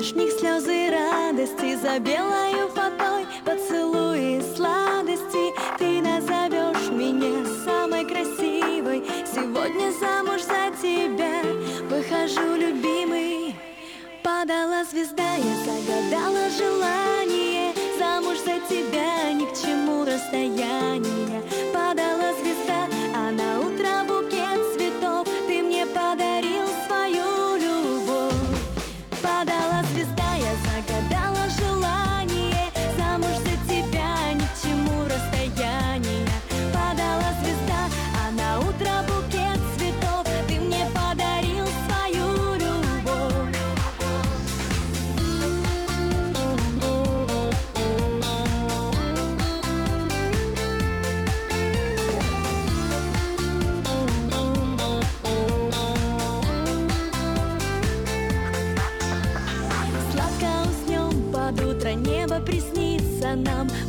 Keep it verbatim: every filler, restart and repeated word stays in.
лишних слез и радости. За белою фатой поцелуи и сладости. Ты назовешь меня самой красивой. Сегодня замуж за тебя выхожу, любимый. Падала звезда, я загадала желание. Замуж за тебя ни к чему расстояние. Падала звезда, а на утро букет цветов ты мне подарил свою любовь. Падала звезда, я загадала желание. Замуж за тебя ни к чему расстояние. Падала звезда, а на утро букет цветов ты мне подарил свою любовь. Сладко уснем, под утро небо приснится нам.